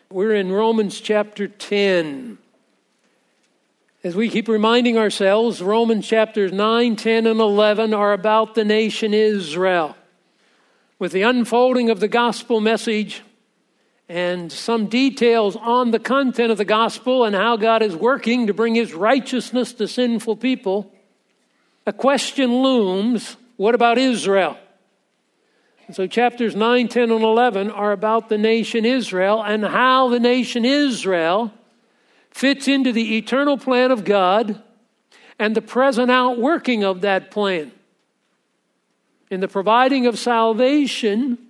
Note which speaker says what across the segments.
Speaker 1: We're in Romans chapter 10. As we keep reminding ourselves, Romans chapters 9, 10, and 11 are about the nation Israel. With the unfolding of the gospel message and some details on the content of the gospel and how God is working to bring his righteousness to sinful people, a question looms: what about Israel? And so chapters 9, 10, and 11 are about the nation Israel and how the nation Israel fits into the eternal plan of God and the present outworking of that plan. In the providing of salvation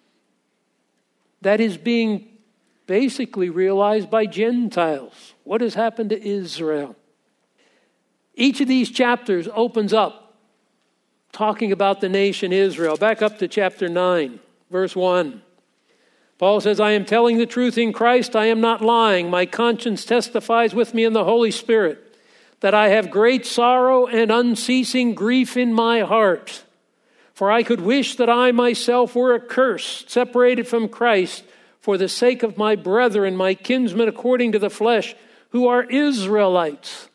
Speaker 1: that is being basically realized by Gentiles. What has happened to Israel? Each of these chapters opens up talking about the nation Israel. Back up to chapter 9, verse 1. Paul says, I am telling the truth in Christ. I am not lying. My conscience testifies with me in the Holy Spirit that I have great sorrow and unceasing grief in my heart. For I could wish that I myself were accursed, separated from Christ, for the sake of my brethren, my kinsmen according to the flesh, who are Israelites.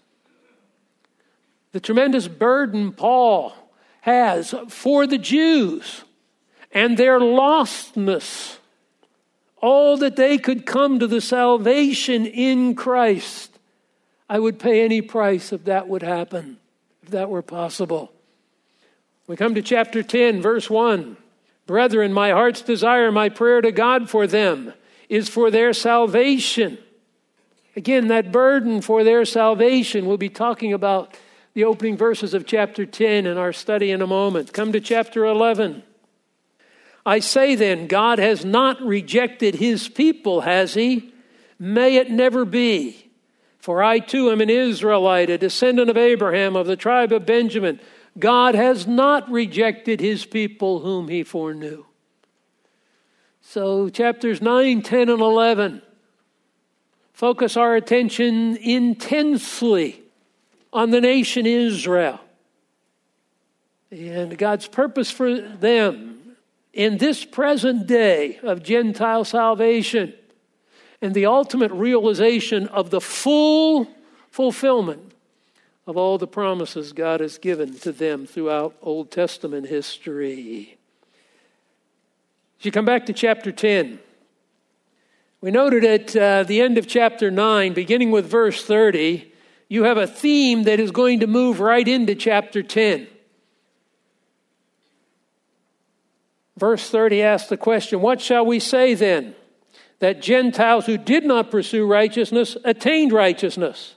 Speaker 1: The tremendous burden Paul has for the Jews and their lostness, all that they could come to the salvation in Christ. I would pay any price if that would happen, if that were possible. We come to chapter 10, verse 1. Brethren, my heart's desire, my prayer to God for them is for their salvation. Again, that burden for their salvation. We'll be talking about the opening verses of chapter 10 in our study in a moment. Come to chapter 11. I say then, God has not rejected his people, has he? May it never be. For I too am an Israelite, a descendant of Abraham, of the tribe of Benjamin. God has not rejected his people whom he foreknew. So chapters 9, 10, and 11 focus our attention intensely on the nation Israel and God's purpose for them in this present day of Gentile salvation and the ultimate realization of the full fulfillment of all the promises God has given to them throughout Old Testament history. As you come back to chapter 10, we noted at the end of chapter 9, beginning with verse 30, you have a theme that is going to move right into chapter 10. Verse 30 asks the question, what shall we say then? That Gentiles who did not pursue righteousness attained righteousness.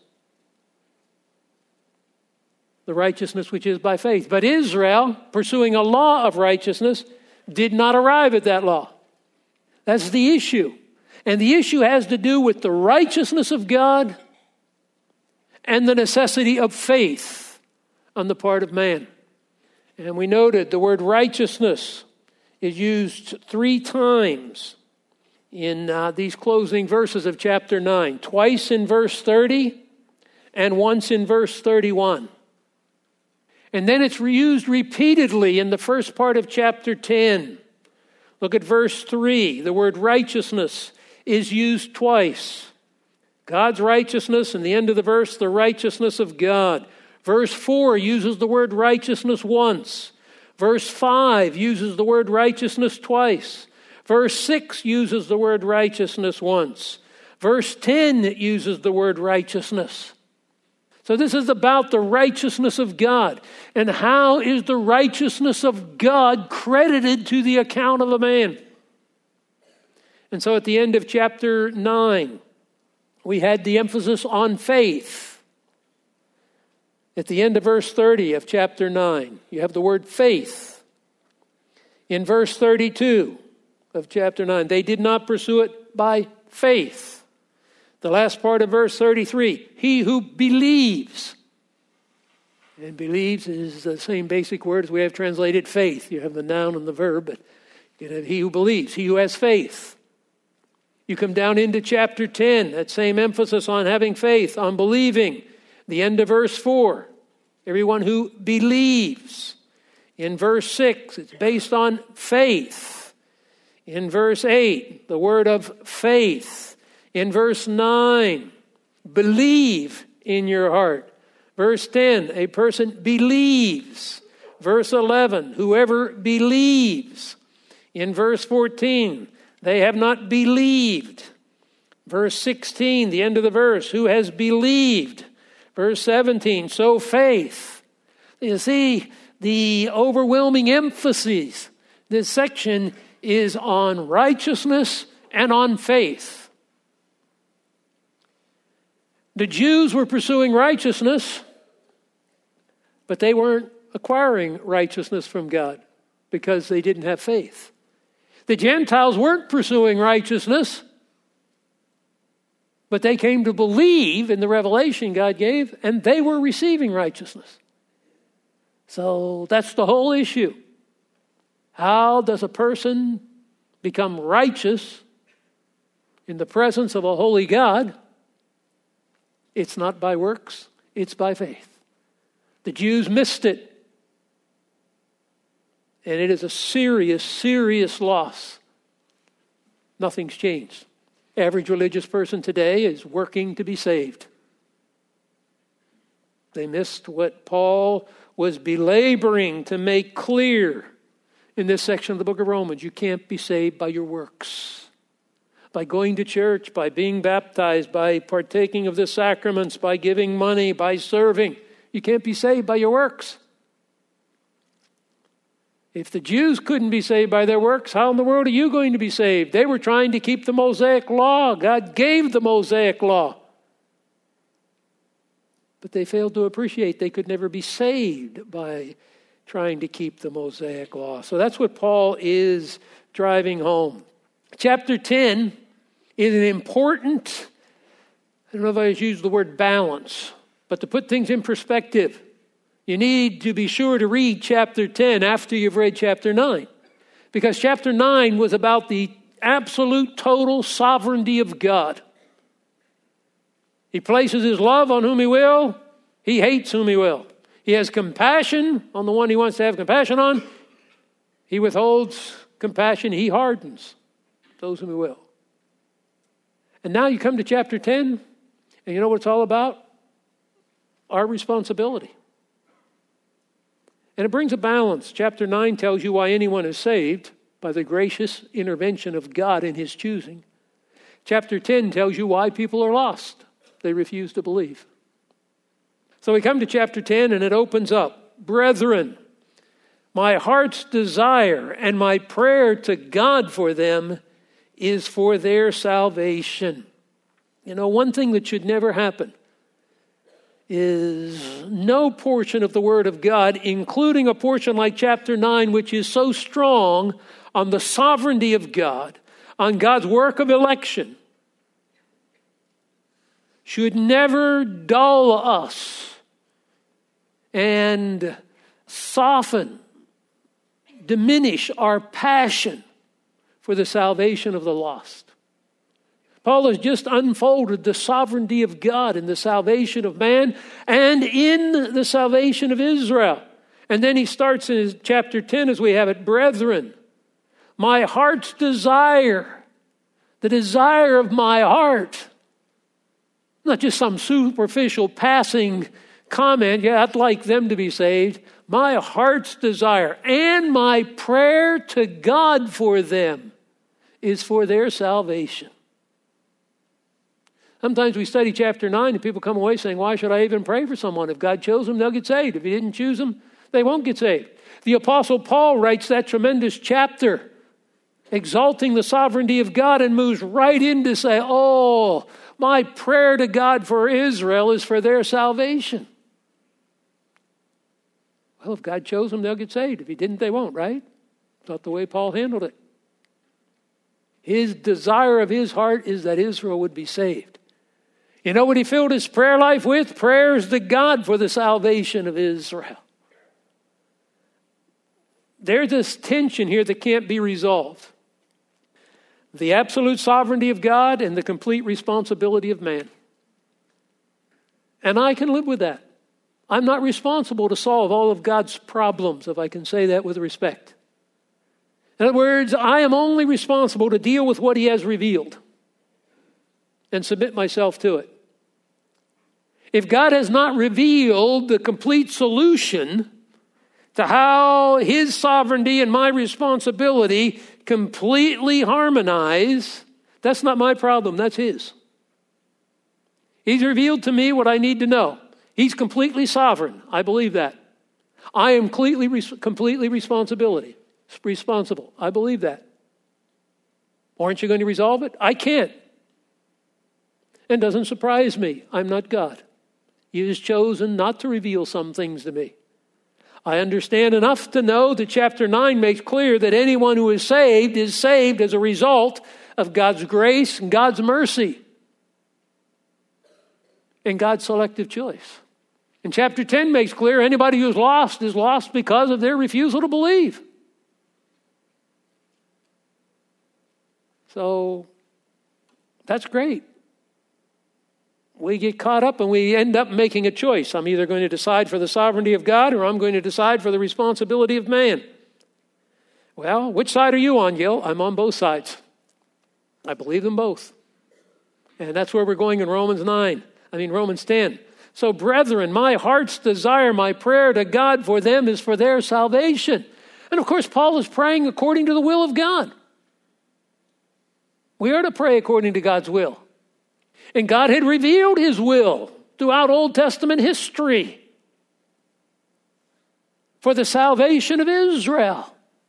Speaker 1: The righteousness which is by faith. But Israel, pursuing a law of righteousness, did not arrive at that law. That's the issue. And the issue has to do with the righteousness of God and the necessity of faith on the part of man. And we noted the word righteousness is used 3 times in these closing verses of chapter 9. Twice in verse 30 and once in verse 31. And then it's used repeatedly in the first part of chapter 10. Look at verse 3. The word righteousness is used twice. God's righteousness, and the end of the verse, the righteousness of God. Verse 4 uses the word righteousness once. Verse 5 uses the word righteousness twice. Verse 6 uses the word righteousness once. Verse 10 uses the word righteousness. So this is about the righteousness of God. And how is the righteousness of God credited to the account of a man? And so at the end of chapter 9, we had the emphasis on faith. At the end of verse 30 of chapter 9, you have the word faith. In verse 32 of chapter 9, they did not pursue it by faith. The last part of verse 33, he who believes. And believes is the same basic word as we have translated faith. You have the noun and the verb, but you have he who believes, he who has faith. You come down into chapter 10, that same emphasis on having faith, on believing. The end of verse 4, everyone who believes. In verse 6, it's based on faith. In verse 8, the word of faith. In verse 9, believe in your heart. Verse 10, a person believes. Verse 11, whoever believes. In verse 14, they have not believed. Verse 16, the end of the verse, who has believed. Verse 17, so faith. You see, the overwhelming emphasis, this section is on righteousness and on faith. The Jews were pursuing righteousness, but they weren't acquiring righteousness from God because they didn't have faith. The Gentiles weren't pursuing righteousness, but they came to believe in the revelation God gave, and they were receiving righteousness. So that's the whole issue. How does a person become righteous in the presence of a holy God? It's not by works, it's by faith. The Jews missed it. And it is a serious, serious loss. Nothing's changed. Average religious person today is working to be saved. They missed what Paul was belaboring to make clear in this section of the book of Romans. You can't be saved by your works. By going to church, by being baptized, by partaking of the sacraments, by giving money, by serving. You can't be saved by your works. If the Jews couldn't be saved by their works, how in the world are you going to be saved? They were trying to keep the Mosaic law. God gave the Mosaic law. But they failed to appreciate they could never be saved by trying to keep the Mosaic law. So that's what Paul is driving home. Chapter 10 is an important, I don't know if I use the word balance, but to put things in perspective, you need to be sure to read chapter 10 after you've read chapter 9. Because chapter 9 was about the absolute total sovereignty of God. He places his love on whom he will. He hates whom he will. He has compassion on the one he wants to have compassion on. He withholds compassion. He hardens those whom he will. And now you come to chapter 10, and you know what it's all about? Our responsibility. And it brings a balance. Chapter 9 tells you why anyone is saved, by the gracious intervention of God in his choosing. Chapter 10 tells you why people are lost. They refuse to believe. So we come to chapter 10 and it opens up. Brethren, my heart's desire and my prayer to God for them is for their salvation. You know, one thing that should never happen is no portion of the Word of God, including a portion like chapter 9, which is so strong on the sovereignty of God, on God's work of election, should never dull us and soften, diminish our passion for the salvation of the lost. Paul has just unfolded the sovereignty of God in the salvation of man and in the salvation of Israel. And then he starts in his chapter 10 as we have it, brethren, my heart's desire, the desire of my heart, not just some superficial passing comment, yeah, I'd like them to be saved. My heart's desire and my prayer to God for them is for their salvation. Sometimes we study chapter 9 and people come away saying, why should I even pray for someone? If God chose them, they'll get saved. If he didn't choose them, they won't get saved. The Apostle Paul writes that tremendous chapter exalting the sovereignty of God and moves right in to say, oh, my prayer to God for Israel is for their salvation. Well, if God chose them, they'll get saved. If he didn't, they won't, right? It's not the way Paul handled it. His desire of his heart is that Israel would be saved. You know what he filled his prayer life with? Prayers to God for the salvation of Israel. There's this tension here that can't be resolved. The absolute sovereignty of God and the complete responsibility of man. And I can live with that. I'm not responsible to solve all of God's problems, if I can say that with respect. In other words, I am only responsible to deal with what he has revealed. and submit myself to it. If God has not revealed the complete solution to how His sovereignty and my responsibility completely harmonize, that's not my problem, that's His. He's revealed to me what I need to know. He's completely sovereign. I believe that. I am completely responsible. I believe that. Aren't you going to resolve it? I can't. And it doesn't surprise me. I'm not God. He has chosen not to reveal some things to me. I understand enough to know that chapter 9 makes clear that anyone who is saved as a result of God's grace and God's mercy and God's selective choice. And chapter 10 makes clear anybody who is lost because of their refusal to believe. So that's great. We get caught up and we end up making a choice. I'm either going to decide for the sovereignty of God or I'm going to decide for the responsibility of man. Well, which side are you on, Gil? I'm on both sides. I believe them both. And that's where we're going in Romans 10. So, brethren, my heart's desire, my prayer to God for them is for their salvation. And of course, Paul is praying according to the will of God. We are to pray according to God's will. And God had revealed His will throughout Old Testament history for the salvation of Israel.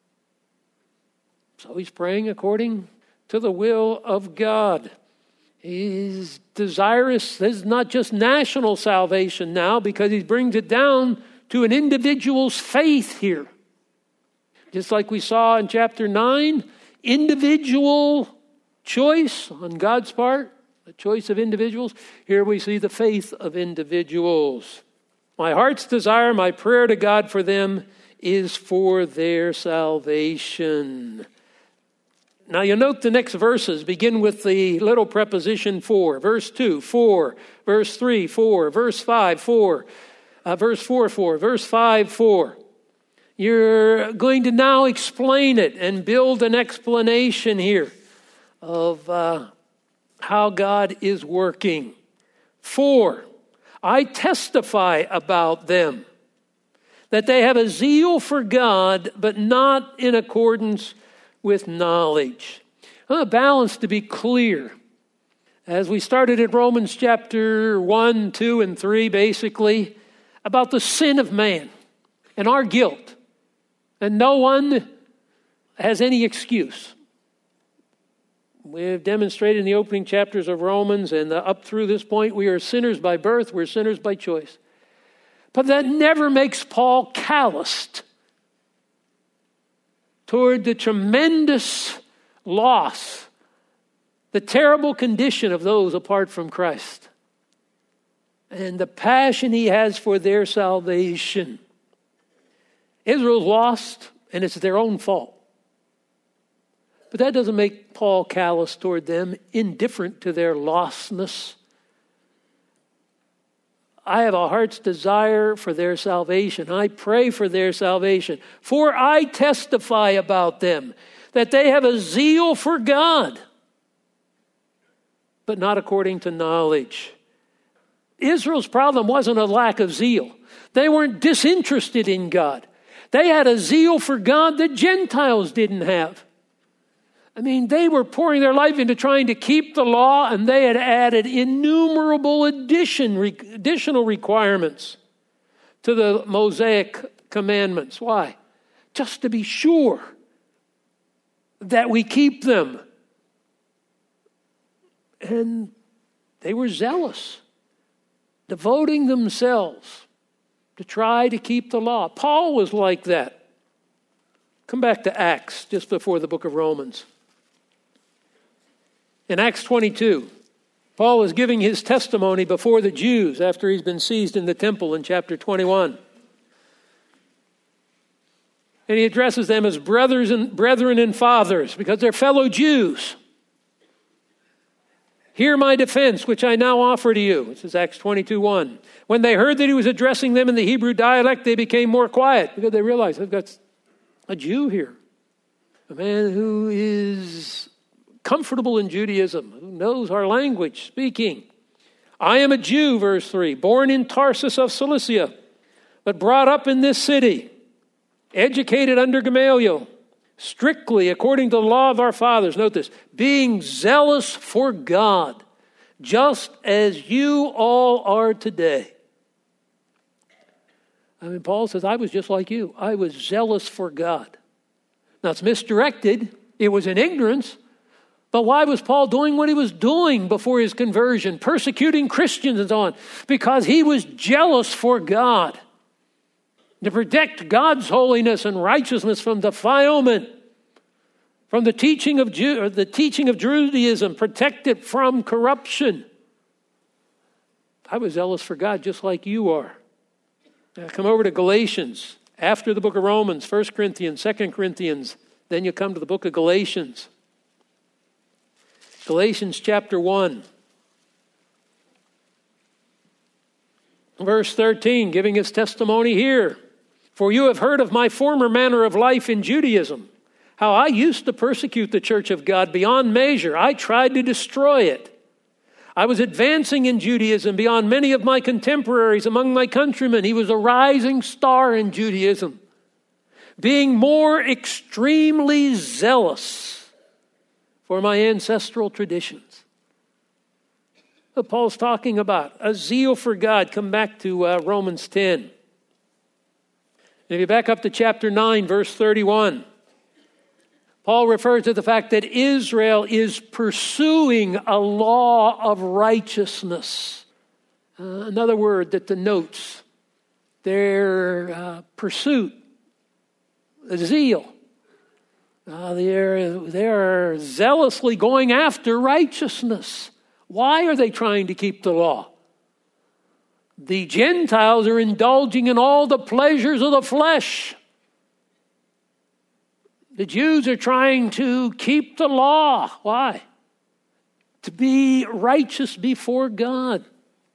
Speaker 1: So he's praying according to the will of God. He's desirous. This is not just national salvation now, because he brings it down to an individual's faith here. Just like we saw in chapter 9, individual choice on God's part. The choice of individuals. Here we see the faith of individuals. My heart's desire, my prayer to God for them is for their salvation. Now you note the next verses begin with the little preposition for. Verse 2, 4. Verse 3, 4. Verse 5, 4. Verse 4, 4. Verse 5, 4. You're going to now explain it and build an explanation here of how God is working. 4, I testify about them that they have a zeal for God, but not in accordance with knowledge. A balance to be clear. As we started in Romans chapter 1, 2, and 3, basically, about the sin of man and our guilt. And no one has any excuse. We have demonstrated in the opening chapters of Romans and up through this point, we are sinners by birth, we're sinners by choice. But that never makes Paul calloused toward the tremendous loss, the terrible condition of those apart from Christ, and the passion he has for their salvation. Israel's lost, and it's their own fault. But that doesn't make Paul callous toward them, indifferent to their lostness. I have a heart's desire for their salvation. I pray for their salvation. For I testify about them that they have a zeal for God, but not according to knowledge. Israel's problem wasn't a lack of zeal. They weren't disinterested in God. They had a zeal for God that Gentiles didn't have. I mean, they were pouring their life into trying to keep the law, and they had added innumerable additional requirements to the Mosaic commandments. Why? Just to be sure that we keep them. And they were zealous, devoting themselves to try to keep the law. Paul was like that. Come back to Acts, just before the book of Romans. In Acts 22, Paul is giving his testimony before the Jews after he's been seized in the temple in chapter 21. And he addresses them as brethren and fathers because they're fellow Jews. Hear my defense, which I now offer to you. This is Acts 22:1. When they heard that he was addressing them in the Hebrew dialect, they became more quiet because they realized they've got a Jew here. A man who is comfortable in Judaism, who knows our language, speaking. I am a Jew, verse 3, born in Tarsus of Cilicia, but brought up in this city, educated under Gamaliel, strictly according to the law of our fathers. Note this, being zealous for God, just as you all are today. I mean, Paul says, I was just like you. I was zealous for God. Now, it's misdirected. It was in ignorance. But why was Paul doing what he was doing before his conversion, persecuting Christians and so on? Because he was jealous for God, to protect God's holiness and righteousness from defilement, from the teaching of Judaism, protect it from corruption. I was zealous for God just like you are. Now come over to Galatians. After the book of Romans, 1 Corinthians, 2 Corinthians, then you come to the book of Galatians. Galatians chapter 1. Verse 13, giving his testimony here. For you have heard of my former manner of life in Judaism, how I used to persecute the church of God beyond measure. I tried to destroy it. I was advancing in Judaism beyond many of my contemporaries among my countrymen. He was a rising star in Judaism, being more extremely zealous for my ancestral traditions. What Paul's talking about, a zeal for God. Come back to Romans 10. And if you back up to chapter 9, verse 31, Paul refers to the fact that Israel is pursuing a law of righteousness. Another word that denotes their pursuit, zeal. They are zealously going after righteousness. Why are they trying to keep the law? The Gentiles are indulging in all the pleasures of the flesh. The Jews are trying to keep the law. Why? To be righteous before God.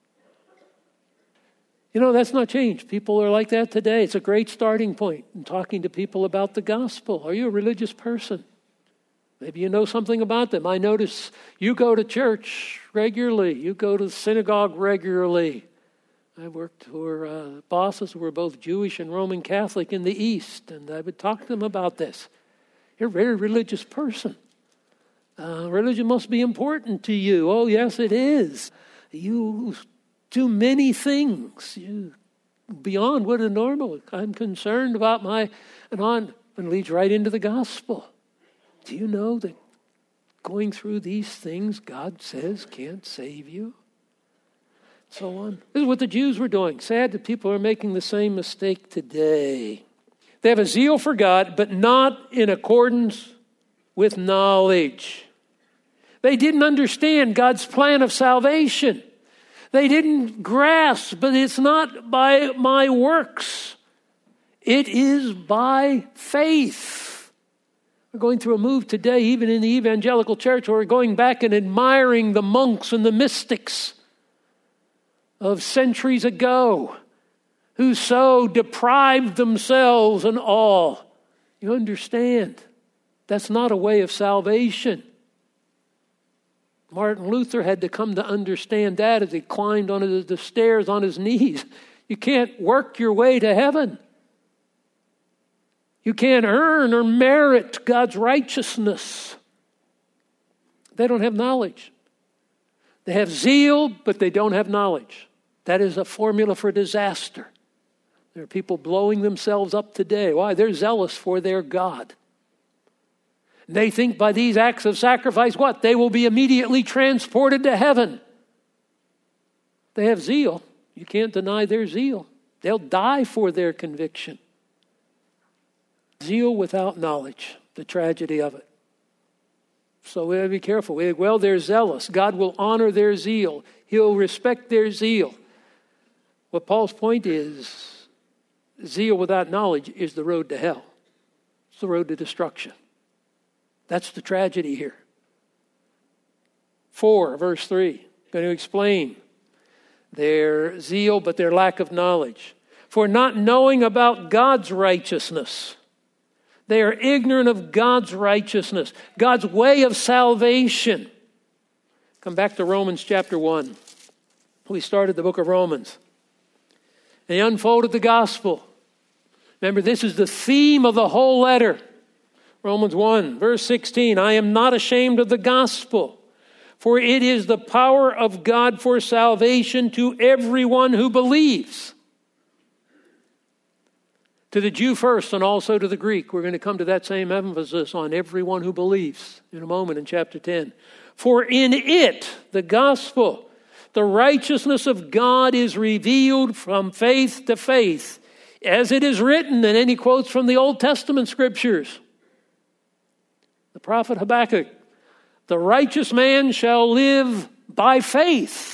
Speaker 1: You know, that's not changed. People are like that today. It's a great starting point in talking to people about the gospel. Are you a religious person? Maybe you know something about them. I notice you go to church regularly. You go to the synagogue regularly. I worked for bosses who were both Jewish and Roman Catholic in the East, and I would talk to them about this. You're a very religious person. Religion must be important to you. Oh, yes, it is. You do many things beyond what is normal. I'm concerned about and leads right into the gospel. Do you know that going through these things, God says can't save you? So on. This is what the Jews were doing. Sad that people are making the same mistake today. They have a zeal for God, but not in accordance with knowledge. They didn't understand God's plan of salvation. They didn't grasp, but it's not by my works. It is by faith. We're going through a move today, even in the evangelical church, where we're going back and admiring the monks and the mystics of centuries ago, who so deprived themselves and all. You understand, that's not a way of salvation. Martin Luther had to come to understand that as he climbed on the stairs on his knees. You can't work your way to heaven. You can't earn or merit God's righteousness. They don't have knowledge. They have zeal, but they don't have knowledge. That is a formula for disaster. There are people blowing themselves up today. Why? They're zealous for their God. They think by these acts of sacrifice, what? They will be immediately transported to heaven. They have zeal. You can't deny their zeal. They'll die for their conviction. Zeal without knowledge, the tragedy of it. So we have to be careful. They're zealous. God will honor their zeal. He'll respect their zeal. What Paul's point is, zeal without knowledge is the road to hell. It's the road to destruction. That's the tragedy here. 4, verse 3, going to explain their zeal, but their lack of knowledge. For not knowing about God's righteousness, They are ignorant of God's righteousness, God's way of salvation. Come back to Romans chapter 1. We started the book of Romans. They unfolded the gospel. Remember, this is the theme of the whole letter. Romans 1, verse 16, I am not ashamed of the gospel, for it is the power of God for salvation to everyone who believes. To the Jew first and also to the Greek. We're going to come to that same emphasis on everyone who believes in a moment in chapter 10. For in it, the gospel, the righteousness of God is revealed from faith to faith, as it is written, and then he quotes from the Old Testament scriptures. The prophet Habakkuk, the righteous man shall live by faith.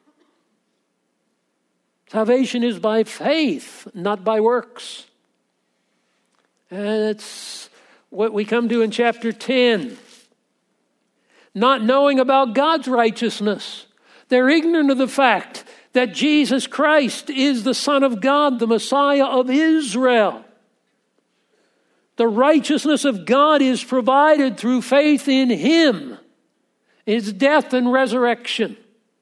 Speaker 1: Salvation is by faith, not by works. And it's what we come to in chapter 10. Not knowing about God's righteousness. They're ignorant of the fact that Jesus Christ is the Son of God, the Messiah of Israel. The righteousness of God is provided through faith in Him, His death and resurrection.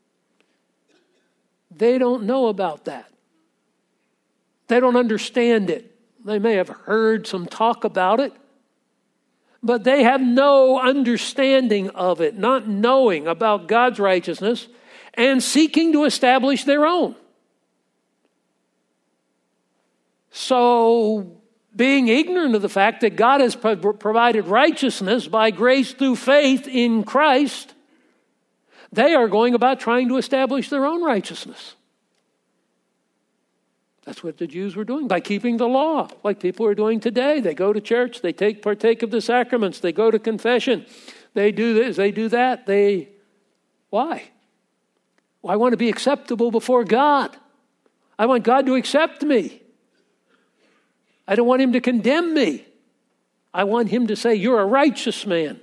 Speaker 1: They don't know about that. They don't understand it. They may have heard some talk about it, but they have no understanding of it, not knowing about God's righteousness and seeking to establish their own. So, being ignorant of the fact that God has provided righteousness by grace through faith in Christ, they are going about trying to establish their own righteousness. That's what the Jews were doing by keeping the law, like people are doing today. They go to church, they partake of the sacraments, they go to confession, they do this, they do that. Why? Well, I want to be acceptable before God. I want God to accept me. I don't want Him to condemn me. I want Him to say, you're a righteous man.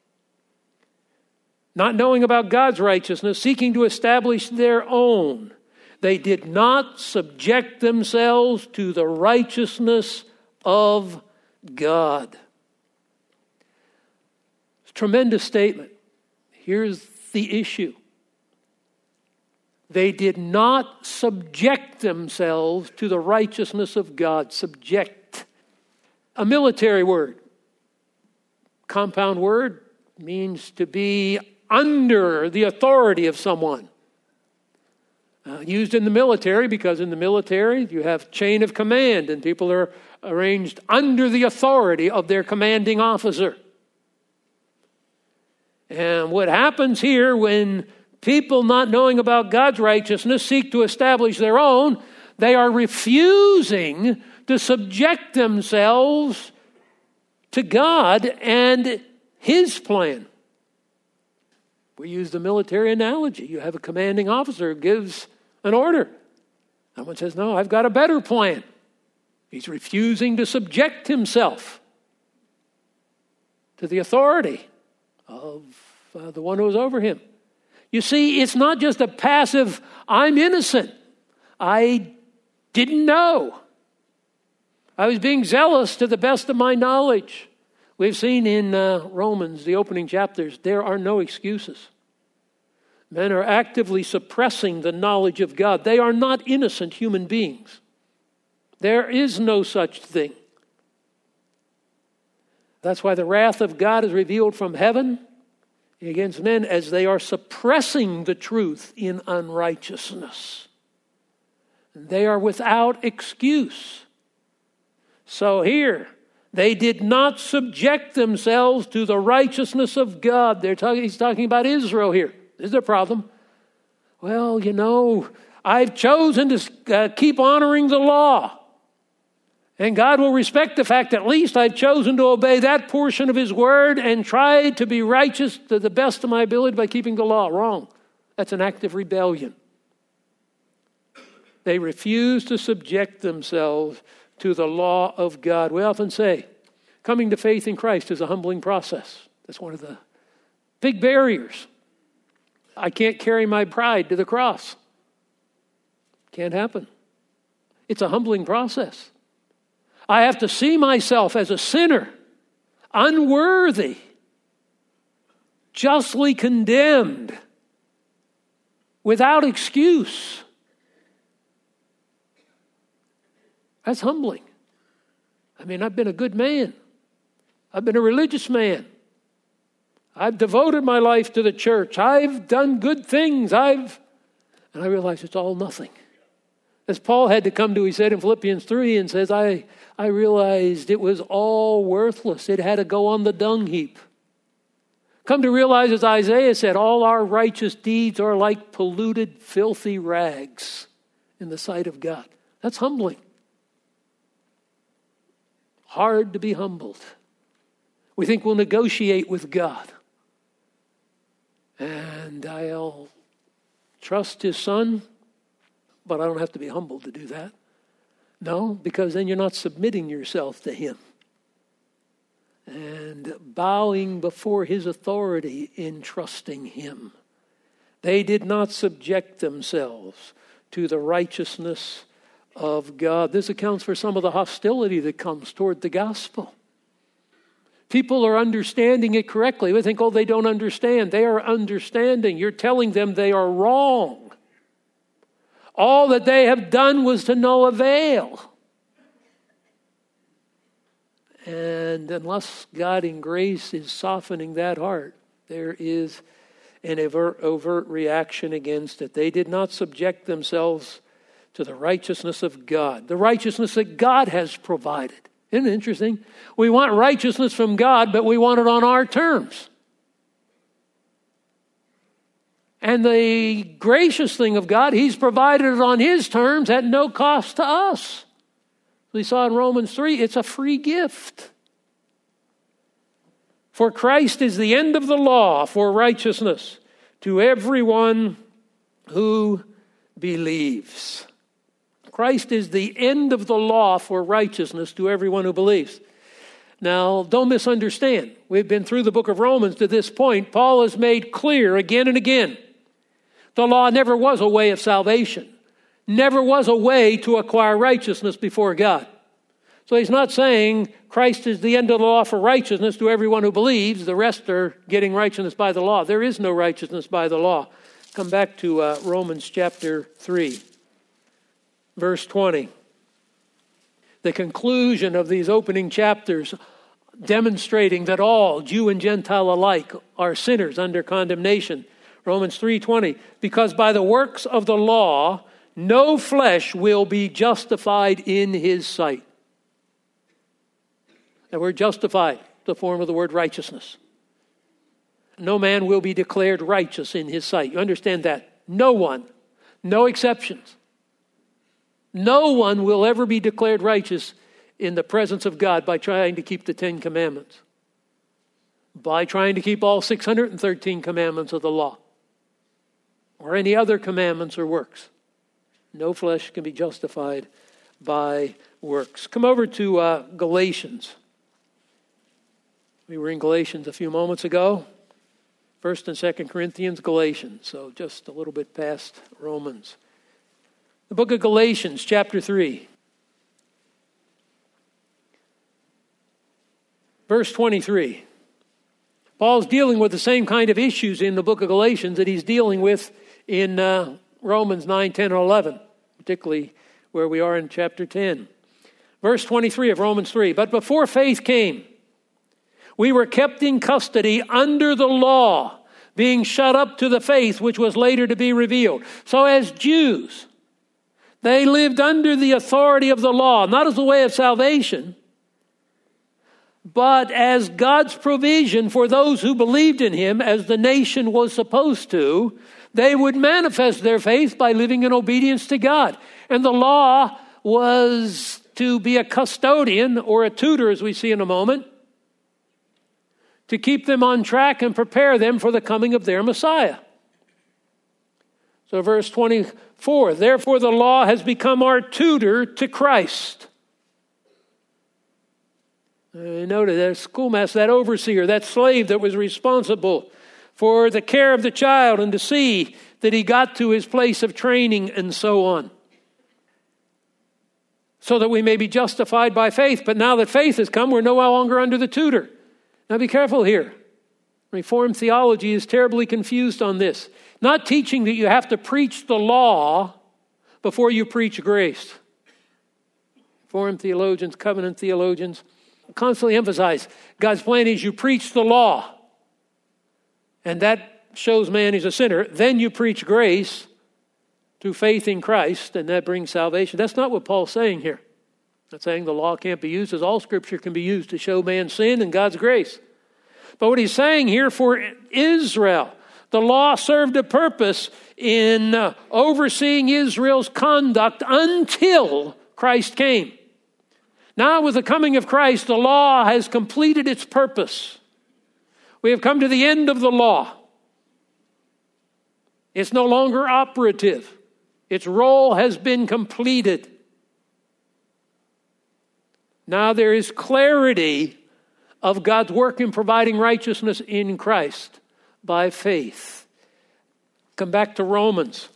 Speaker 1: Not knowing about God's righteousness, seeking to establish their own. They did not subject themselves to the righteousness of God. It's a tremendous statement. Here's the issue. They did not subject themselves to the righteousness of God. Subject. A military word. Compound word means to be under the authority of someone. Used in the military because in the military you have chain of command and people are arranged under the authority of their commanding officer. And what happens here when people not knowing about God's righteousness seek to establish their own, they are refusing to subject themselves to God and His plan. We use the military analogy. You have a commanding officer who gives an order. Someone says, no, I've got a better plan. He's refusing to subject himself to the authority of the one who is over him. You see, it's not just a passive, I'm innocent. I didn't know. I was being zealous to the best of my knowledge. We've seen in Romans, the opening chapters, there are no excuses. Men are actively suppressing the knowledge of God. They are not innocent human beings. There is no such thing. That's why the wrath of God is revealed from heaven against men as they are suppressing the truth in unrighteousness. They are without excuse. So here, they did not subject themselves to the righteousness of God. He's talking about Israel here. Is there a problem? Well, I've chosen to keep honoring the law. And God will respect the fact that at least I've chosen to obey that portion of His word and try to be righteous to the best of my ability by keeping the law. Wrong. That's an act of rebellion. They refuse to subject themselves to the law of God. We often say, coming to faith in Christ is a humbling process. That's one of the big barriers. I can't carry my pride to the cross. Can't happen. It's a humbling process. I have to see myself as a sinner, unworthy, justly condemned, without excuse. That's humbling. I mean, I've been a good man. I've been a religious man. I've devoted my life to the church. I've done good things. And I realize it's all nothing. As Paul had to come to, he said in Philippians 3, and says, I realized it was all worthless. It had to go on the dung heap. Come to realize, as Isaiah said, all our righteous deeds are like polluted, filthy rags in the sight of God. That's humbling. Hard to be humbled. We think we'll negotiate with God. And I'll trust His Son, but I don't have to be humbled to do that. No, because then you're not submitting yourself to Him and bowing before His authority in trusting Him. They did not subject themselves to the righteousness of God. This accounts for some of the hostility that comes toward the gospel. People are understanding it correctly. We think, oh, they don't understand. They are understanding. You're telling them they are wrong. All that they have done was to no avail. And unless God in grace is softening that heart, there is an overt reaction against it. They did not subject themselves to the righteousness of God, the righteousness that God has provided. Isn't it interesting? We want righteousness from God, but we want it on our terms. And the gracious thing of God, He's provided it on His terms at no cost to us. We saw in Romans 3, it's a free gift. For Christ is the end of the law for righteousness to everyone who believes. Christ is the end of the law for righteousness to everyone who believes. Now, don't misunderstand. We've been through the book of Romans to this point. Paul has made clear again and again, the law never was a way of salvation, never was a way to acquire righteousness before God. So he's not saying Christ is the end of the law for righteousness to everyone who believes. The rest are getting righteousness by the law. There is no righteousness by the law. Come back to Romans chapter 3. Verse 20, the conclusion of these opening chapters demonstrating that all, Jew and Gentile alike, are sinners under condemnation. Romans 3:20, because by the works of the law, no flesh will be justified in His sight. The word justified, the form of the word righteousness. No man will be declared righteous in His sight. You understand that? No one, no exceptions. No one will ever be declared righteous in the presence of God by trying to keep the 10 commandments, by trying to keep all 613 commandments of the law, or any other commandments or works. No flesh can be justified by works. Come over to Galatians. We were in Galatians a few moments ago. 1st and 2nd Corinthians, Galatians. So just a little bit past Romans. The book of Galatians, chapter 3. Verse 23. Paul's dealing with the same kind of issues in the book of Galatians that he's dealing with in Romans 9, 10, and 11, particularly where we are in chapter 10. Verse 23 of Romans 3. But before faith came, we were kept in custody under the law, being shut up to the faith which was later to be revealed. So as Jews, they lived under the authority of the law, not as a way of salvation, but as God's provision for those who believed in Him, as the nation was supposed to. They would manifest their faith by living in obedience to God. And the law was to be a custodian or a tutor, as we see in a moment, to keep them on track and prepare them for the coming of their Messiah. So verse 24, therefore the law has become our tutor to Christ. Notice that schoolmaster, that overseer, that slave that was responsible for the care of the child and to see that he got to his place of training and so on. so that we may be justified by faith. But now that faith has come, we're no longer under the tutor. Now be careful here. Reformed theology is terribly confused on this. Not teaching that you have to preach the law before you preach grace. Reformed theologians, covenant theologians, constantly emphasize God's plan is you preach the law. And that shows man is a sinner. Then you preach grace through faith in Christ, and that brings salvation. That's not what Paul's saying here. Not saying the law can't be used, as all Scripture can be used to show man's sin and God's grace. But what he's saying here for Israel, the law served a purpose in overseeing Israel's conduct until Christ came. Now, with the coming of Christ, the law has completed its purpose. We have come to the end of the law. It's no longer operative. Its role has been completed. Now there is clarity of God's work in providing righteousness in Christ by faith. Come back to Romans.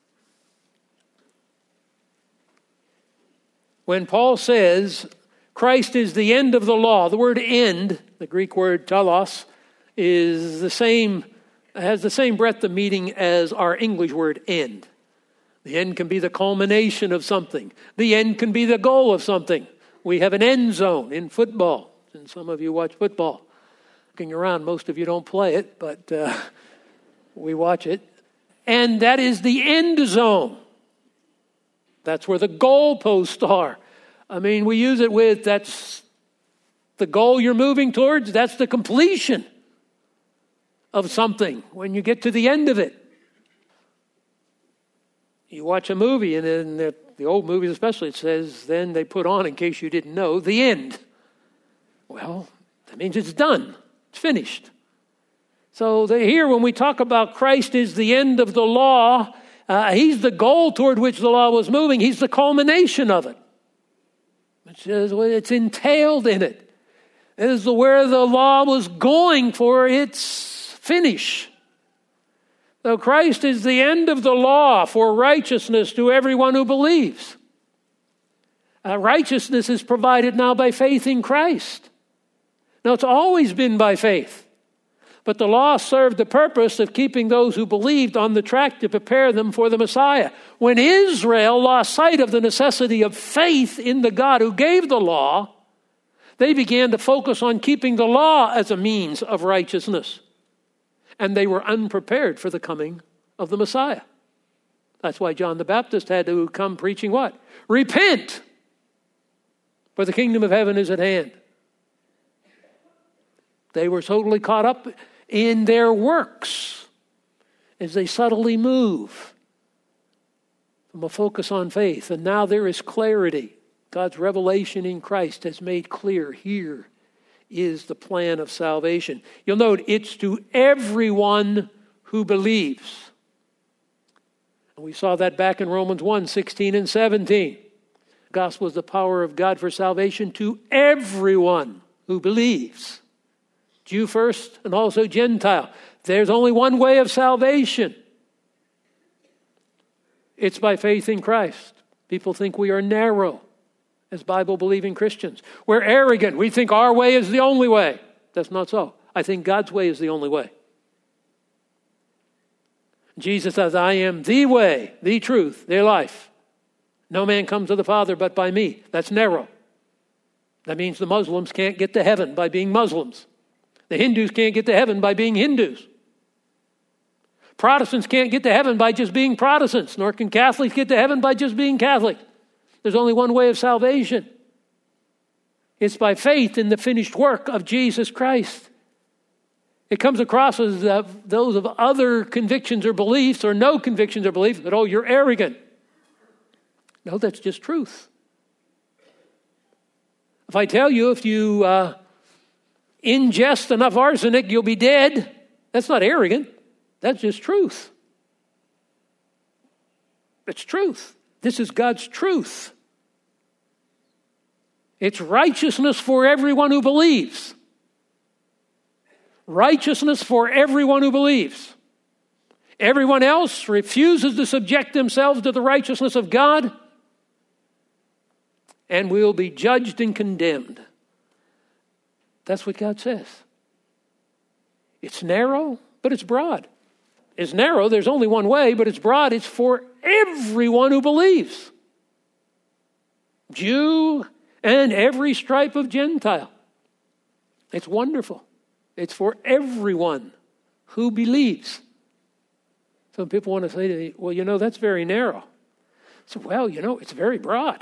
Speaker 1: When Paul says Christ is the end of the law, the word end, the Greek word telos, is has the same breadth of meaning as our English word end. The end can be the culmination of something. The end can be the goal of something. We have an end zone in football, and some of you watch football. Looking around, most of you don't play it, but we watch it. And that is the end zone. That's where the goalposts are. I mean, we use it with, that's the goal you're moving towards. That's the completion of something when you get to the end of it. You watch a movie, and in the old movies especially, it says, then they put on, in case you didn't know, the end. Well, that means it's done. It's finished. So here, when we talk about Christ is the end of the law, he's the goal toward which the law was moving. He's the culmination of it. Which is what it's entailed in it. It is where the law was going for its finish. So Christ is the end of the law for righteousness to everyone who believes. Righteousness is provided now by faith in Christ. Now, it's always been by faith. But the law served the purpose of keeping those who believed on the track to prepare them for the Messiah. When Israel lost sight of the necessity of faith in the God who gave the law, they began to focus on keeping the law as a means of righteousness. And they were unprepared for the coming of the Messiah. That's why John the Baptist had to come preaching what? Repent, for the kingdom of heaven is at hand. They were totally caught up in their works as they subtly move from a focus on faith. And now there is clarity. God's revelation in Christ has made clear here is the plan of salvation. You'll note it's to everyone who believes. And we saw that back in Romans 1, 16 and 17. The gospel is the power of God for salvation to everyone who believes. Jew first and also Gentile. There's only one way of salvation. It's by faith in Christ. People think we are narrow as Bible-believing Christians. We're arrogant. We think our way is the only way. That's not so. I think God's way is the only way. Jesus says, I am the way, the truth, the life. No man comes to the Father but by me. That's narrow. That means the Muslims can't get to heaven by being Muslims. The Hindus can't get to heaven by being Hindus. Protestants can't get to heaven by just being Protestants, nor can Catholics get to heaven by just being Catholic. There's only one way of salvation. It's by faith in the finished work of Jesus Christ. It comes across as those of other convictions or beliefs, or no convictions or beliefs, that, oh, you're arrogant. No, that's just truth. If I tell you if you ingest enough arsenic, you'll be dead, that's not arrogant. That's just truth. It's truth. This is God's truth. It's righteousness for everyone who believes. Righteousness for everyone who believes. Everyone else refuses to subject themselves to the righteousness of God. and will be judged and condemned. That's what God says. It's narrow, but it's broad. It's narrow, there's only one way, but it's broad. It's for everyone who believes. Jew and every stripe of Gentile. It's wonderful. It's for everyone who believes. Some people want to say to me, well, that's very narrow. So, it's very broad.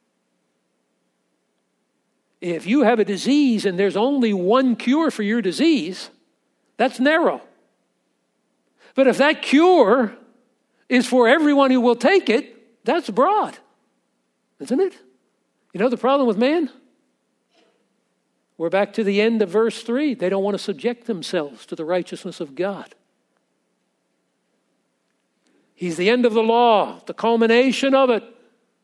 Speaker 1: If you have a disease and there's only one cure for your disease, that's narrow. But if that cure is for everyone who will take it, that's broad, isn't it? The problem with man? We're back to the end of verse 3. They don't want to subject themselves to the righteousness of God. He's the end of the law, the culmination of it.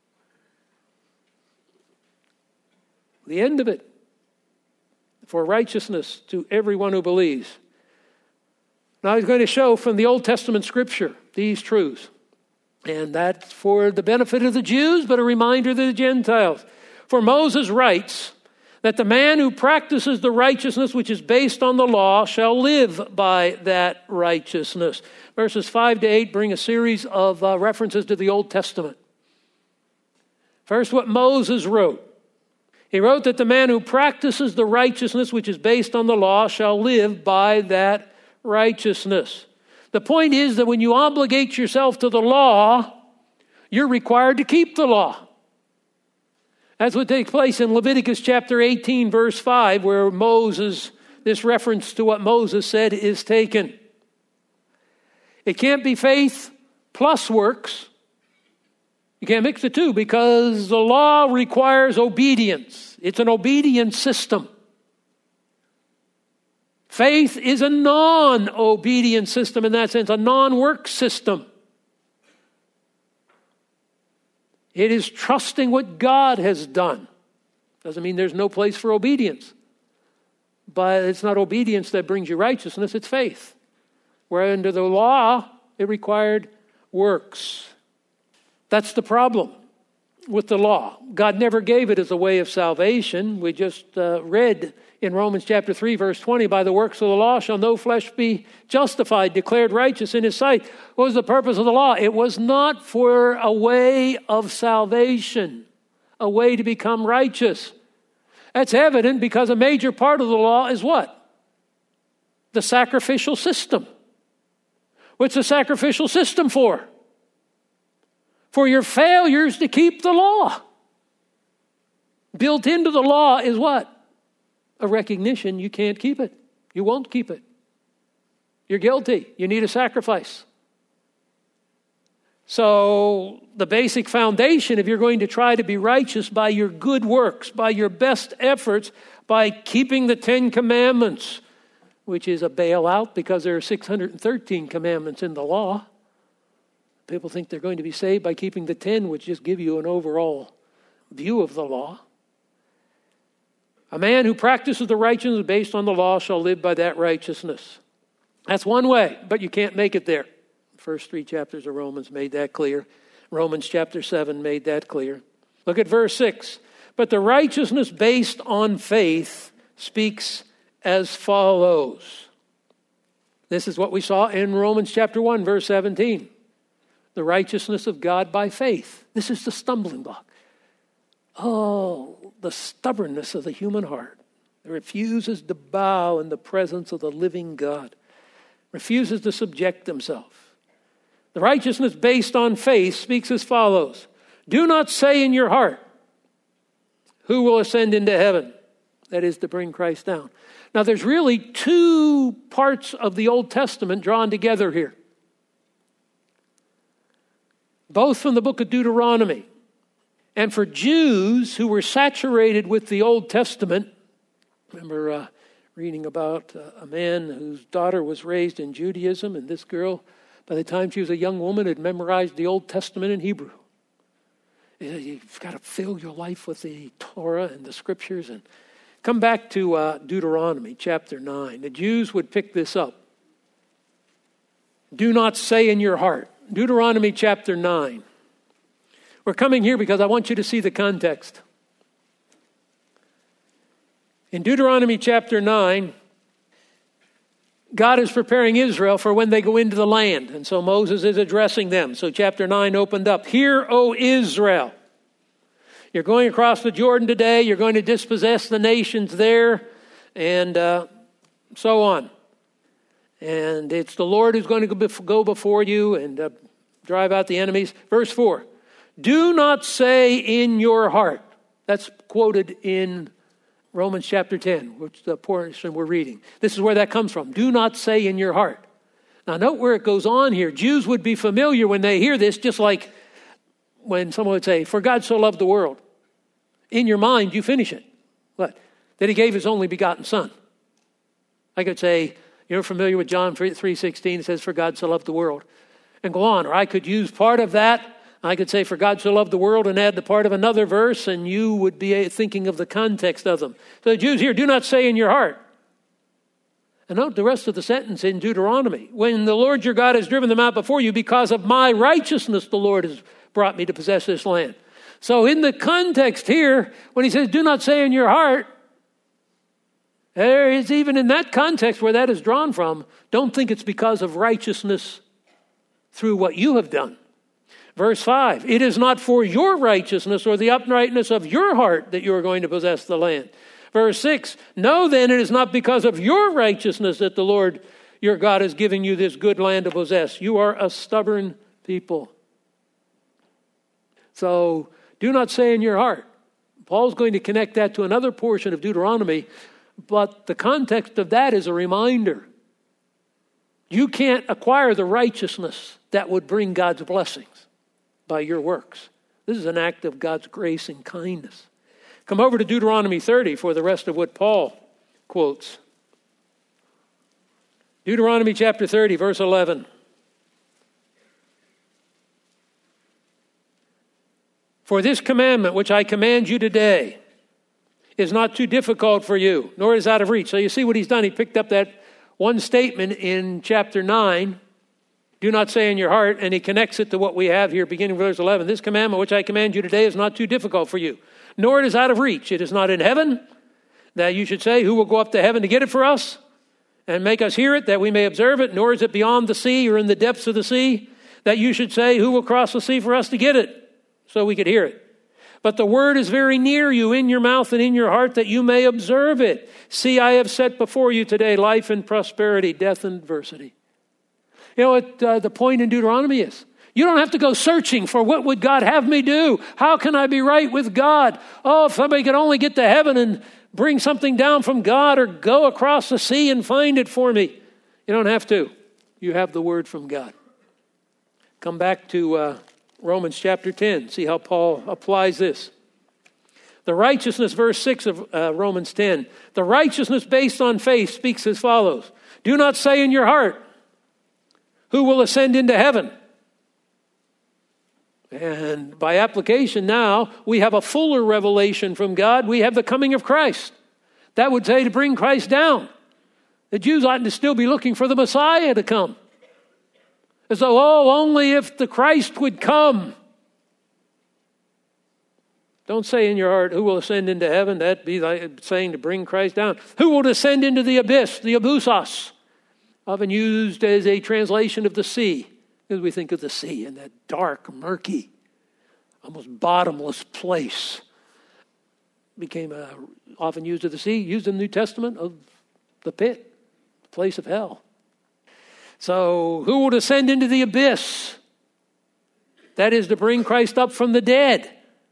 Speaker 1: The end of it for righteousness to everyone who believes. Now he's going to show from the Old Testament scripture these truths. And that's for the benefit of the Jews, but a reminder to the Gentiles. For Moses writes that the man who practices the righteousness which is based on the law shall live by that righteousness. Verses 5 to 8 bring a series of references to the Old Testament. First, what Moses wrote. He wrote that the man who practices the righteousness which is based on the law shall live by that righteousness. The point is that when you obligate yourself to the law, you're required to keep the law. That's what takes place in Leviticus chapter 18, verse 5, where this reference to what Moses said is taken. It can't be faith plus works. You can't mix the two because the law requires obedience. It's an obedience system. Faith is a non-obedient system in that sense, a non-work system. It is trusting what God has done. Doesn't mean there's no place for obedience. But it's not obedience that brings you righteousness, it's faith. Where under the law, it required works. That's the problem with the law. God never gave it as a way of salvation. We just read in Romans chapter 3, verse 20, by the works of the law shall no flesh be justified, declared righteous in his sight. What was the purpose of the law? It was not for a way of salvation, a way to become righteous. That's evident because a major part of the law is what? The sacrificial system. What's the sacrificial system for? For your failures to keep the law. Built into the law is what? A recognition you can't keep it. You won't keep it. You're guilty. You need a sacrifice. So the basic foundation, if you're going to try to be righteous by your good works, by your best efforts, by keeping the 10 Commandments, which is a bailout because there are 613 commandments in the law. People think they're going to be saved by keeping the 10, which just give you an overall view of the law. A man who practices the righteousness based on the law shall live by that righteousness. That's one way, but you can't make it there. The first 3 chapters of Romans made that clear. Romans chapter 7 made that clear. Look at verse 6. But the righteousness based on faith speaks as follows. This is what we saw in Romans chapter 1, verse 17. The righteousness of God by faith. This is the stumbling block. Oh, the stubbornness of the human heart. It refuses to bow in the presence of the living God. Refuses to subject himself. The righteousness based on faith speaks as follows. Do not say in your heart, who will ascend into heaven? That is to bring Christ down. Now there's really 2 parts of the Old Testament drawn together here. Both from the book of Deuteronomy. And for Jews who were saturated with the Old Testament, remember reading about a man whose daughter was raised in Judaism, and this girl, by the time she was a young woman, had memorized the Old Testament in Hebrew. You've got to fill your life with the Torah and the Scriptures. And come back to Deuteronomy chapter 9. The Jews would pick this up. Do not say in your heart. Deuteronomy chapter 9. We're coming here because I want you to see the context. In Deuteronomy chapter 9, God is preparing Israel for when they go into the land. And so Moses is addressing them. So chapter 9 opened up. Hear, O Israel. You're going across the Jordan today. You're going to dispossess the nations there. And so on. And it's the Lord who's going to go before you and drive out the enemies. Verse 4. Do not say in your heart. That's quoted in Romans chapter 10, which is the portion we're reading. This is where that comes from. Do not say in your heart. Now note where it goes on here. Jews would be familiar when they hear this, just like when someone would say, for God so loved the world. In your mind, you finish it. What? That he gave his only begotten son. I could say, you're familiar with John 3:16. It says, for God so loved the world. And go on. Or I could use part of that. I could say, for God so loved the world, and add the part of another verse, and you would be thinking of the context of them. So the Jews here, do not say in your heart. And note the rest of the sentence in Deuteronomy. When the Lord your God has driven them out before you, because of my righteousness, the Lord has brought me to possess this land. So in the context here, when he says, do not say in your heart, there is even in that context where that is drawn from, don't think it's because of righteousness through what you have done. Verse 5, it is not for your righteousness or the uprightness of your heart that you are going to possess the land. Verse 6, no, then it is not because of your righteousness that the Lord your God is giving you this good land to possess. You are a stubborn people. So do not say in your heart. Paul's going to connect that to another portion of Deuteronomy, but the context of that is a reminder. You can't acquire the righteousness that would bring God's blessings by your works. This is an act of God's grace and kindness. Come over to Deuteronomy 30 for the rest of what Paul quotes. Deuteronomy chapter 30, verse 11. For this commandment which I command you today is not too difficult for you, nor is out of reach. So you see what he's done. He picked up that one statement in chapter 9, do not say in your heart, and he connects it to what we have here beginning verse 11. This commandment which I command you today is not too difficult for you, nor it is out of reach. It is not in heaven that you should say, who will go up to heaven to get it for us and make us hear it that we may observe it, nor is it beyond the sea or in the depths of the sea that you should say, who will cross the sea for us to get it so we could hear it. But the word is very near you, in your mouth and in your heart, that you may observe it. See, I have set before you today life and prosperity, death and adversity. You know what the point in Deuteronomy is? You don't have to go searching for what would God have me do? How can I be right with God? Oh, if somebody could only get to heaven and bring something down from God or go across the sea and find it for me. You don't have to. You have the word from God. Come back to Romans chapter 10. See how Paul applies this. The righteousness, verse 6 of Romans 10. The righteousness based on faith speaks as follows. Do not say in your heart, who will ascend into heaven? And by application now, we have a fuller revelation from God. We have the coming of Christ. That would say to bring Christ down. The Jews ought to still be looking for the Messiah to come. As though, only if the Christ would come. Don't say in your heart, who will ascend into heaven? That'd be like saying to bring Christ down. Who will descend into the abyss, the abusos? Often used as a translation of the sea. Because we think of the sea in that dark, murky, almost bottomless place. Became often used of the sea, used in the New Testament of the pit, the place of hell. So, who will descend into the abyss? That is to bring Christ up from the dead.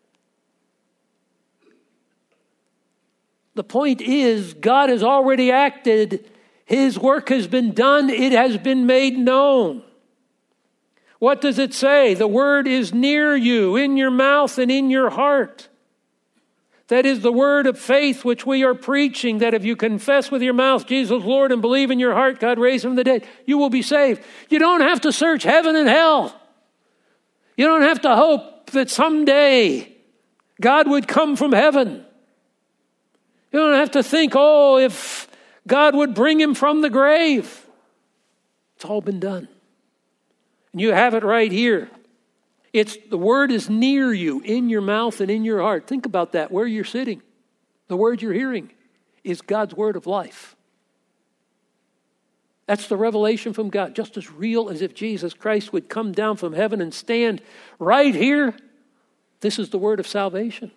Speaker 1: The point is, God has already acted. His work has been done. It has been made known. What does it say? The word is near you, in your mouth and in your heart. That is the word of faith which we are preaching, that if you confess with your mouth Jesus Lord and believe in your heart God raised him from the dead, you will be saved. You don't have to search heaven and hell. You don't have to hope that someday God would come from heaven. You don't have to think, if God would bring him from the grave. It's all been done. And you have it right here. The word is near you, in your mouth and in your heart. Think about that, where you're sitting. The word you're hearing. is God's word of life. That's the revelation from God, just as real as if Jesus Christ would come down from heaven and stand right here. This is the word of salvation.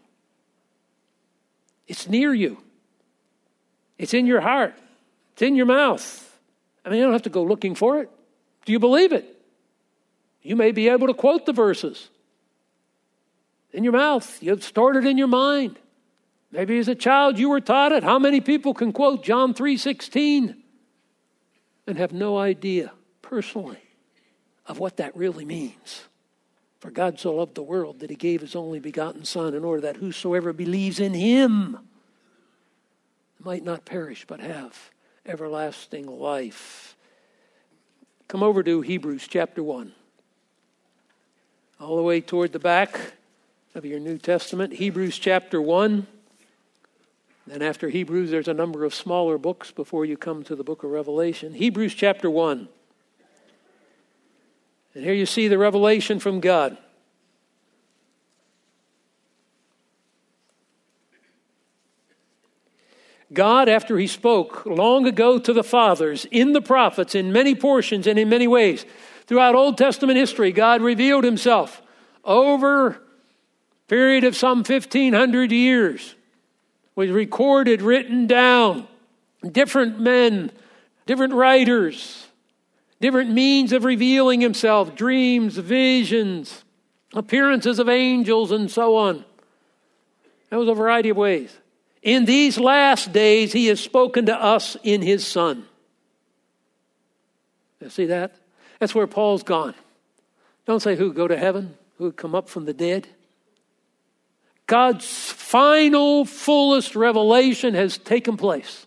Speaker 1: It's near you. It's in your heart. It's in your mouth. I mean, you don't have to go looking for it. Do you believe it? You may be able to quote the verses. In your mouth. You've stored it in your mind. Maybe as a child you were taught it. How many people can quote John 3:16 and have no idea personally of what that really means? For God so loved the world that he gave his only begotten Son in order that whosoever believes in him might not perish but have everlasting life. Come over to Hebrews chapter 1. All the way toward the back of your New Testament, Hebrews chapter 1. Then after Hebrews, there's a number of smaller books before you come to the book of Revelation. Hebrews chapter 1. And here you see the revelation from God. God, after he spoke long ago to the fathers, in the prophets, in many portions and in many ways, throughout Old Testament history, God revealed himself over a period of some 1,500 years. Was recorded, written down, different men, different writers, different means of revealing himself, dreams, visions, appearances of angels, and so on. That was a variety of ways. In these last days, he has spoken to us in his Son. You see that? That's where Paul's gone. Don't say who go to heaven, who would come up from the dead. God's final, fullest revelation has taken place.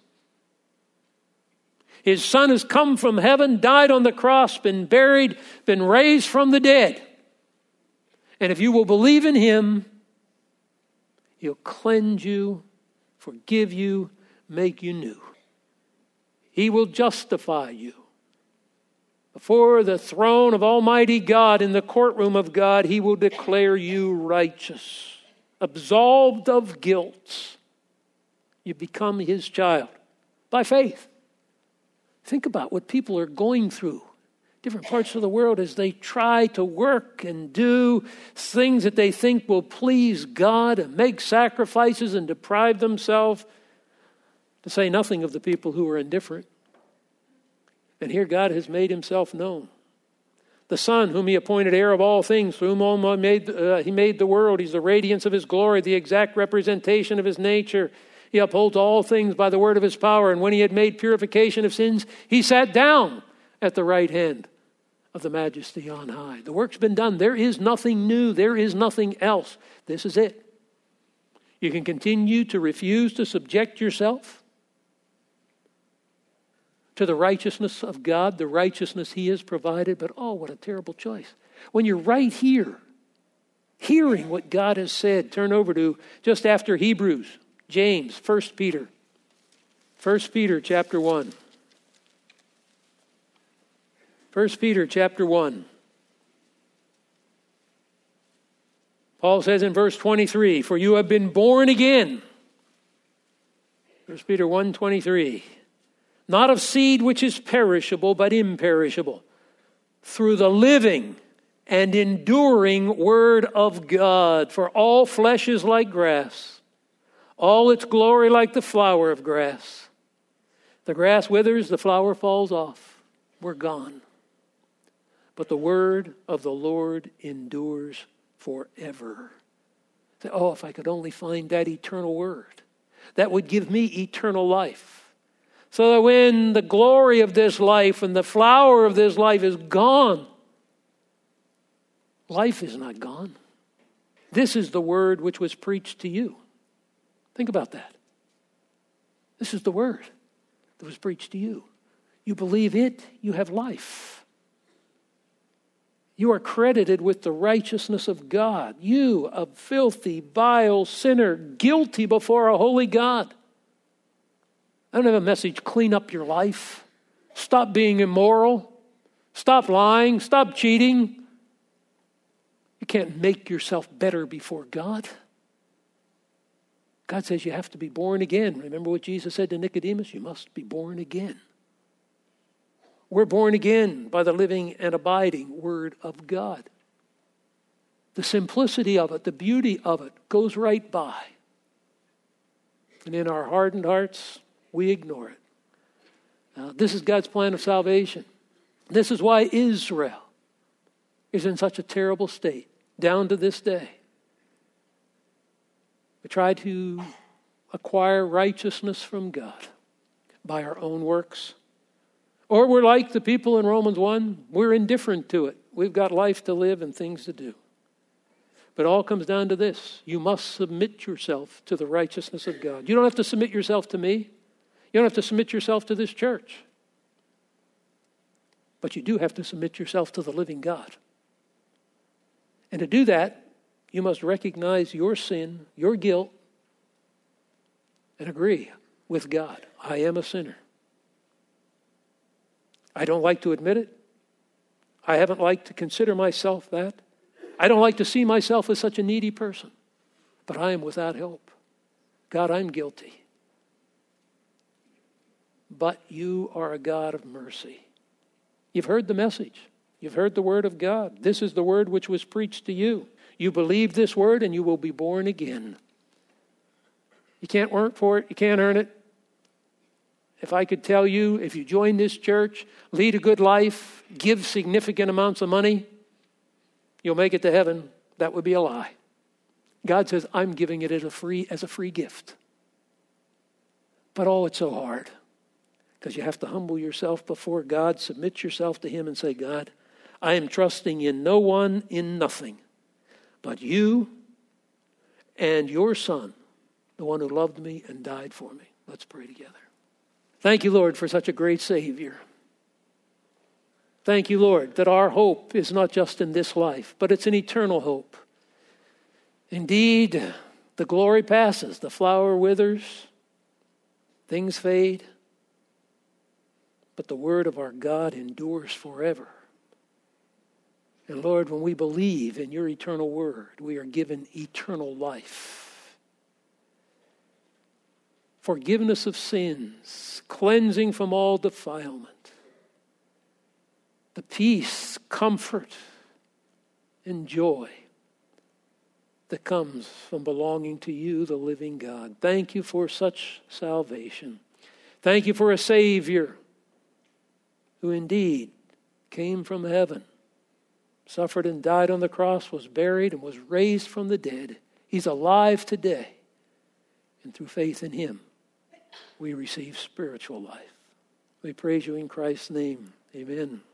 Speaker 1: His Son has come from heaven, died on the cross, been buried, been raised from the dead. And if you will believe in him, he'll cleanse you, forgive you, make you new. He will justify you. Before the throne of Almighty God, in the courtroom of God, he will declare you righteous. Absolved of guilt. You become his child by faith. Think about what people are going through, different parts of the world, as they try to work and do things that they think will please God and make sacrifices and deprive themselves, to say nothing of the people who are indifferent. And here God has made himself known. The Son, whom he appointed heir of all things, through whom he made the world. He's the radiance of his glory, the exact representation of his nature. He upholds all things by the word of his power. And when he had made purification of sins, he sat down at the right hand of the Majesty on high. The work's been done. There is nothing new. There is nothing else. This is it. You can continue to refuse to subject yourself to the righteousness of God, the righteousness he has provided. But oh, what a terrible choice. When you're right here, hearing what God has said, turn over to just after Hebrews, James, 1 Peter. 1 Peter chapter 1. 1 Peter chapter 1. Paul says in verse 23, for you have been born again. 1 Peter 1:23. Not of seed which is perishable, but imperishable, through the living and enduring word of God. For all flesh is like grass, all its glory like the flower of grass. The grass withers, the flower falls off. We're gone. But the word of the Lord endures forever. Say, oh, if I could only find that eternal word, that would give me eternal life. So that when the glory of this life and the flower of this life is gone, life is not gone. This is the word which was preached to you. Think about that. This is the word that was preached to you. You believe it, you have life. You are credited with the righteousness of God. You, a filthy, vile sinner, guilty before a holy God. I don't have a message, clean up your life. Stop being immoral. Stop lying. Stop cheating. You can't make yourself better before God. God says you have to be born again. Remember what Jesus said to Nicodemus? You must be born again. We're born again by the living and abiding Word of God. The simplicity of it, the beauty of it goes right by. And in our hardened hearts, we ignore it. This is God's plan of salvation. This is why Israel is in such a terrible state, down to this day. We try to acquire righteousness from God by our own works. Or we're like the people in Romans 1, we're indifferent to it. We've got life to live and things to do. But it all comes down to this. You must submit yourself to the righteousness of God. You don't have to submit yourself to me. You don't have to submit yourself to this church. But you do have to submit yourself to the living God. And to do that, you must recognize your sin, your guilt, and agree with God. I am a sinner. I don't like to admit it. I haven't liked to consider myself that. I don't like to see myself as such a needy person. But I am without help. God, I'm guilty. But you are a God of mercy. You've heard the message. You've heard the word of God. This is the word which was preached to you. You believe this word and you will be born again. You can't work for it. You can't earn it. If I could tell you, if you join this church, lead a good life, give significant amounts of money, you'll make it to heaven, that would be a lie. God says, I'm giving it as a free gift. But it's so hard. Because you have to humble yourself before God, submit yourself to Him and say, God, I am trusting in no one, in nothing, but you and your Son, the one who loved me and died for me. Let's pray together. Thank you, Lord, for such a great Savior. Thank you, Lord, that our hope is not just in this life, but it's an eternal hope. Indeed, the glory passes, the flower withers, things fade, but the word of our God endures forever. And Lord, when we believe in your eternal word, we are given eternal life. Forgiveness of sins, cleansing from all defilement, the peace, comfort, and joy that comes from belonging to you, the living God. Thank you for such salvation. Thank you for a Savior who indeed came from heaven, suffered and died on the cross, was buried, and was raised from the dead. He's alive today. And through faith in him, we receive spiritual life. We praise you in Christ's name. Amen.